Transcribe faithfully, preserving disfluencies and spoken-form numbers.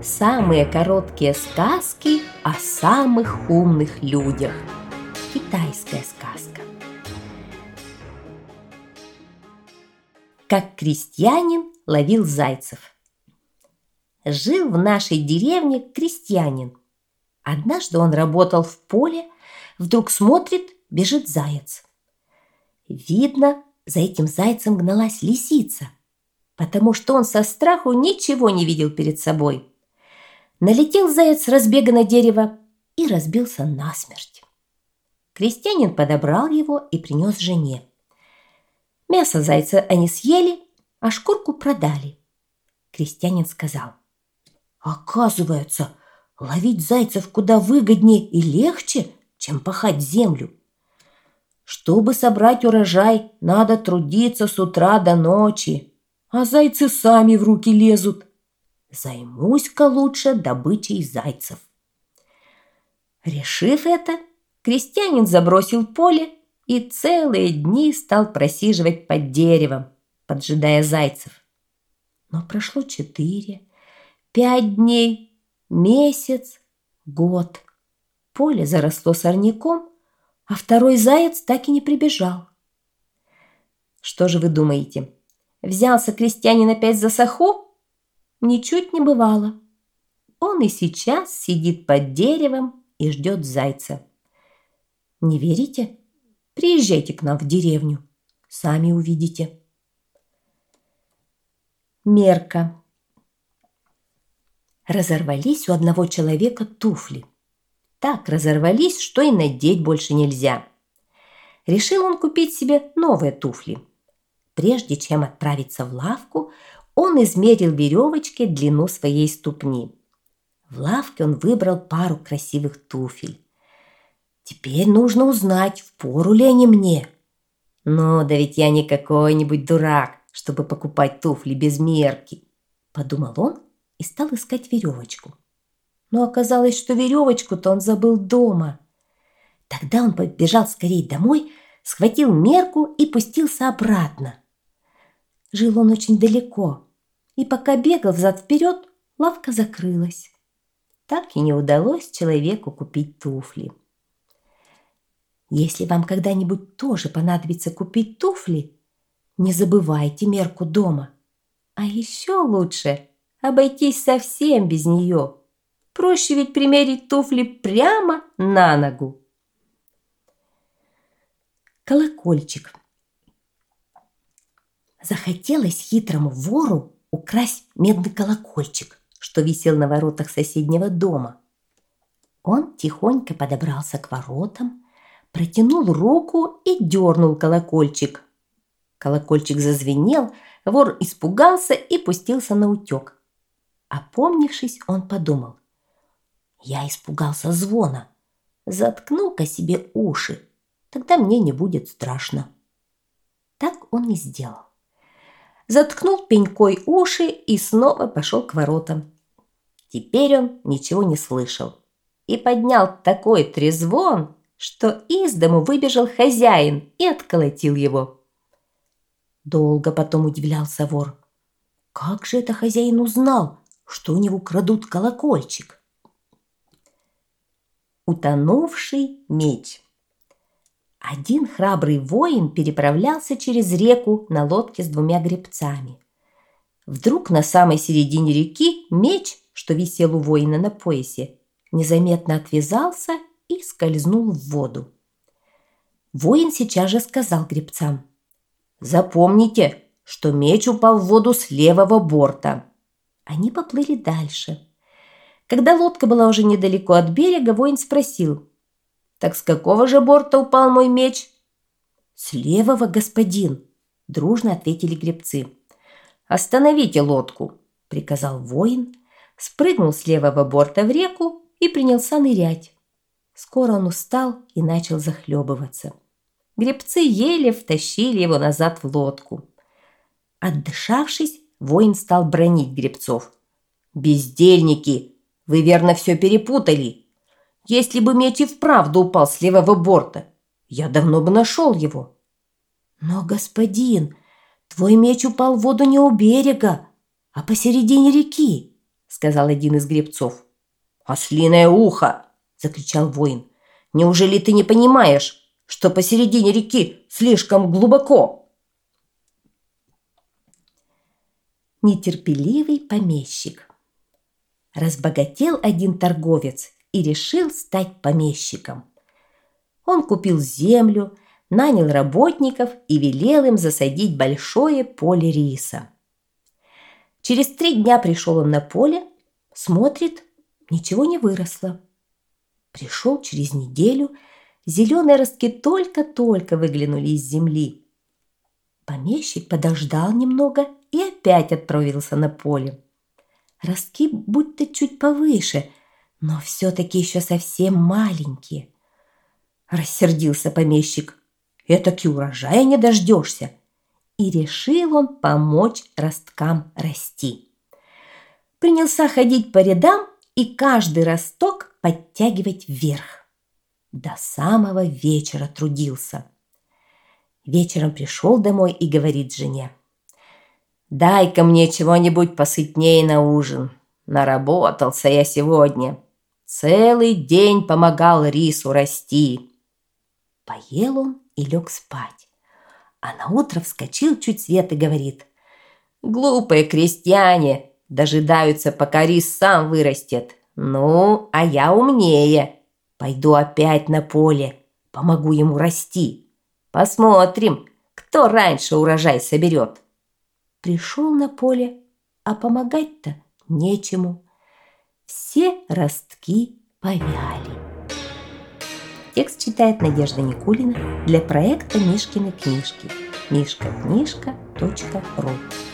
Самые короткие сказки о самых умных людях. Китайская сказка. Как крестьянин ловил зайцев. Жил в нашей деревне крестьянин. Однажды он работал в поле, вдруг смотрит, бежит заяц. Видно, за этим зайцем гналась лисица, потому что он со страху ничего не видел перед собой. Налетел заяц с разбега на дерево и разбился насмерть. Крестьянин подобрал его и принес жене. Мясо зайца они съели, а шкурку продали. Крестьянин сказал: «Оказывается, ловить зайцев куда выгоднее и легче, чем пахать землю. Чтобы собрать урожай, надо трудиться с утра до ночи, а зайцы сами в руки лезут. Займусь-ка лучше добычей зайцев». Решив это, крестьянин забросил поле и целые дни стал просиживать под деревом, поджидая зайцев. Но прошло четыре, пять дней, месяц, год. Поле заросло сорняком, а второй заяц так и не прибежал. Что же вы думаете? Взялся крестьянин опять за саху? Ничуть не бывало. Он и сейчас сидит под деревом и ждет зайца. Не верите? Приезжайте к нам в деревню. Сами увидите. Мерка. Разорвались у одного человека туфли. Так разорвались, что и надеть больше нельзя. Решил он купить себе новые туфли. Прежде чем отправиться в лавку, он измерил веревочкой длину своей ступни. В лавке он выбрал пару красивых туфель. Теперь нужно узнать, впору ли они мне. Ну, да ведь я не какой-нибудь дурак, чтобы покупать туфли без мерки, подумал он и стал искать веревочку. Но оказалось, что веревочку-то он забыл дома. Тогда он побежал скорее домой, схватил мерку и пустился обратно. Жил он очень далеко, и пока бегал взад-вперед, лавка закрылась. Так и не удалось человеку купить туфли. Если вам когда-нибудь тоже понадобится купить туфли, не забывайте мерку дома. А еще лучше обойтись совсем без нее. Проще ведь примерить туфли прямо на ногу. Колокольчик. Захотелось хитрому вору украсть медный колокольчик, что висел на воротах соседнего дома. Он тихонько подобрался к воротам, протянул руку и дернул колокольчик. Колокольчик зазвенел, вор испугался и пустился наутек. Опомнившись, он подумал: «Я испугался звона. Заткну-ка себе уши, тогда мне не будет страшно». Так он и сделал. Заткнул пенькой уши и снова пошел к воротам. Теперь он ничего не слышал и поднял такой трезвон, что из дому выбежал хозяин и отколотил его. Долго потом удивлялся вор. Как же это хозяин узнал, что у него крадут колокольчик? Утонувший меч. Один храбрый воин переправлялся через реку на лодке с двумя гребцами. Вдруг на самой середине реки меч, что висел у воина на поясе, незаметно отвязался и скользнул в воду. Воин сейчас же сказал гребцам: «Запомните, что меч упал в воду с левого борта». Они поплыли дальше. Когда лодка была уже недалеко от берега, воин спросил: «Так с какого же борта упал мой меч?» «С левого, господин», – дружно ответили гребцы. «Остановите лодку», – приказал воин, спрыгнул с левого борта в реку и принялся нырять. Скоро он устал и начал захлебываться. Гребцы еле втащили его назад в лодку. Отдышавшись, воин стал бранить гребцов. «Бездельники, вы верно все перепутали. Если бы меч и вправду упал с левого борта, я давно бы нашел его». «Но, господин, твой меч упал в воду не у берега, а посередине реки», сказал один из гребцов. «Ослиное ухо!» – закричал воин. «Неужели ты не понимаешь, что посередине реки слишком глубоко?» Нетерпеливый помещик. Разбогател один торговец и решил стать помещиком. Он купил землю, нанял работников и велел им засадить большое поле риса. Через три дня пришел он на поле, смотрит, ничего не выросло. Пришел через неделю, зеленые ростки только-только выглянули из земли. Помещик подождал немного и опять отправился на поле. Ростки будто чуть повыше, но все-таки еще совсем маленькие. Рассердился помещик. «Этаки урожая не дождешься!» И решил он помочь росткам расти. Принялся ходить по рядам и каждый росток подтягивать вверх. До самого вечера трудился. Вечером пришел домой и говорит жене: «Дай-ка мне чего-нибудь посытнее на ужин. Наработался я сегодня. Целый день помогал рису расти». Поел он и лег спать. А наутро вскочил чуть свет и говорит: «Глупые крестьяне дожидаются, пока рис сам вырастет. Ну, а я умнее. Пойду опять на поле, помогу ему расти. Посмотрим, кто раньше урожай соберет». Пришел на поле, а помогать-то нечему. Все ростки повяли. Текст читает Надежда Никулина для проекта Мишкины книжки. мишка книжка точка ру.